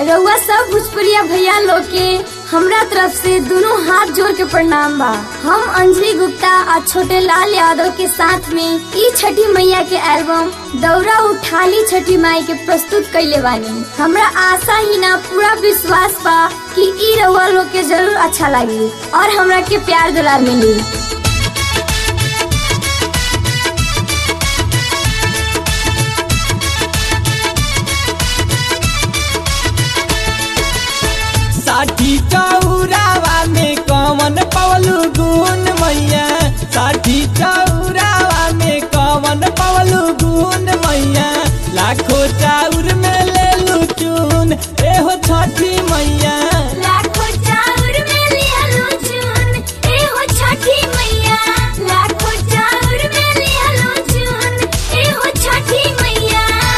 रउआ सब भोजपुरिया भैया लोग के हमरा तरफ से दोनों हाथ जोड़ के प्रणाम बा। हम अंजलि गुप्ता और छोटे लाल यादव के साथ में ई छठी मैया के एल्बम दौरा उठाली छठी माई के प्रस्तुत कैले बानी। हमरा आशा ही ना पूरा विश्वास बा कि ई रउआ लोग के जरूर अच्छा लगी और हमरा के प्यार दुलार मिली। साठी चौरावा में कवन पवलू गुण मैया, साठी चौरावा में कवन पवलू गुण मैया, लाखों चाउर में ले लू चून एहो छठी मैया। लाखों चाउर में लिया लू चून एहो छठी मैया, लाखों चाउर में लिया लू चून एहो छठी मैया।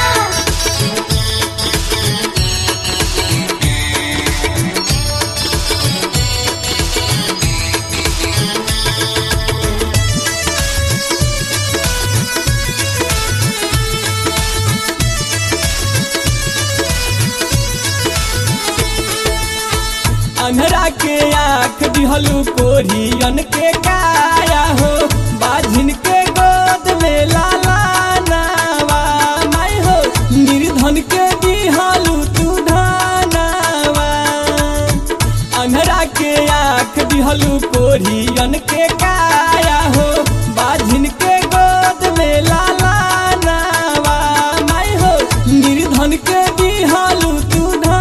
अन्हरा के आँख दिहलू कोरियन के काया हो, बाझिन के गोद में लाला नावा माई हो, निर्धन के दिहलू तू धनावा। अन्हरा के आँख दिहलू कोरियन के काया हो, बाझिन के गोद में लाला नावा माई हो, निर्धन के दिहलू तू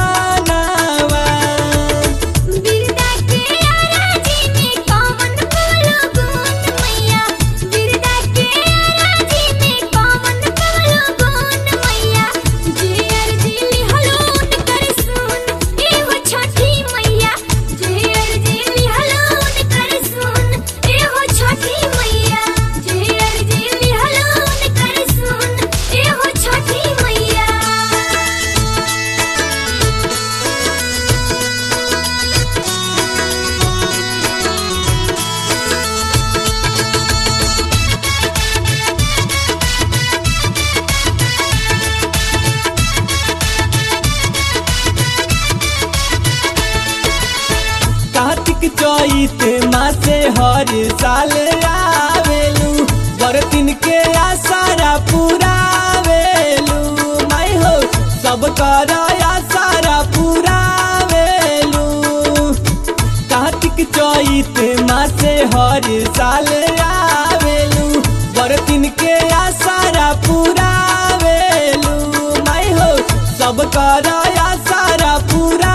चैत मासे हर साल आवेलू, बरतिन के आसारा पुरावेलू माई हो, सब कर आसारा पुरावेलू। कार्तिक चैत मासे हर साल आवेलू, बरतिन के आसारा पुरावेलू माई हो, सब कर आसारा पुरावेलू।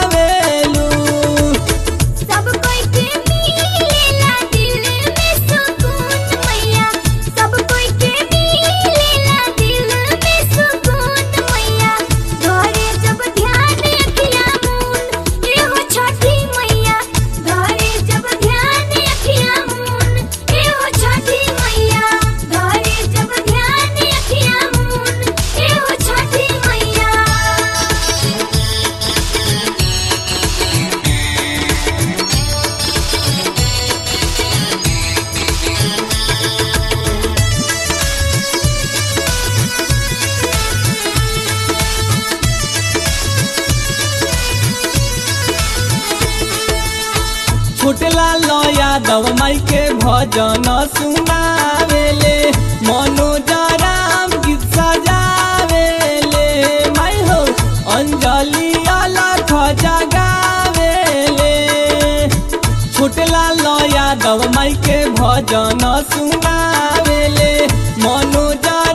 छोटे लाल यादव माई के भजन सुनावेले, मनोज राम गीत सजावेले माई हो, अंजलि अलख जगावेले। छोटे लाल यादव माई के भजन सुनावेले, मनोज